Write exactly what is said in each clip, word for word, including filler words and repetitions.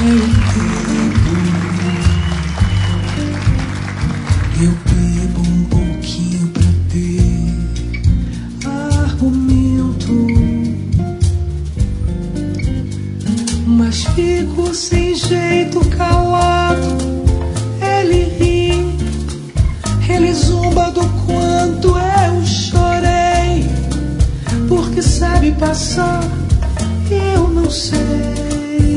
é o tempo. Eu bebo um pouquinho pra ter argumento, mas fico sem jeito calado. Ele ri, ele zomba do quanto eu chorei, porque sabe passar, eu não sei.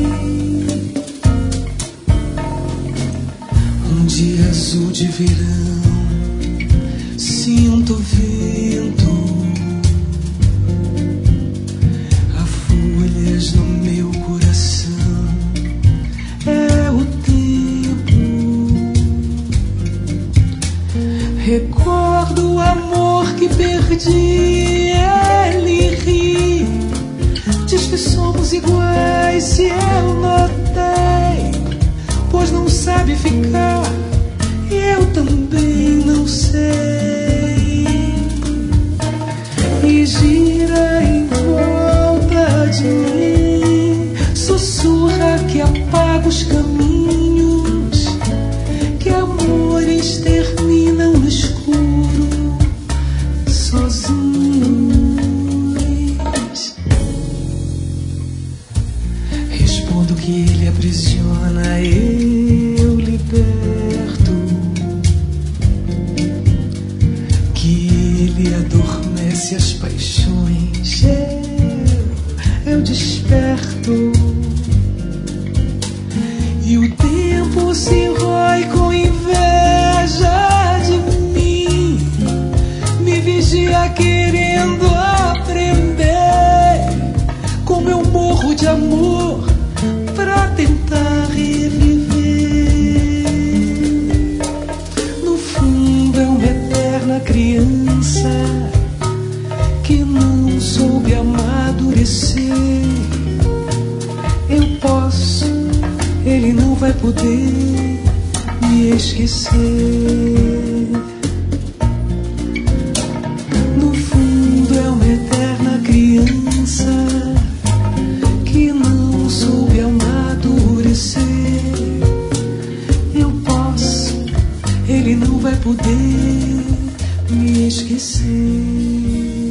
Um dia azul de verão, sinto o vento, há folhas no meu coração, é o tempo. Recordo o amor que perdi, ele ri, diz que somos iguais, se eu notei, pois não sabe ficar, e eu também não sei. E gira em volta de mim, sussurra que apaga os caminhos, que amores terminam no escuro, sozinhos. Respondo que ele aprisiona, eu liberto, que ele adormece as paixões, eu, eu desperto. E o tempo se rói com inveja de mim, me vigia querendo aprender como eu morro de amor pra tentar reviver. No fundo é uma eterna criança que não soube amadurecer. Eu posso, ele não vai poder me esquecer. No fundo é uma eterna criança que não soube amadurecer. Eu posso, ele não vai poder me esquecer.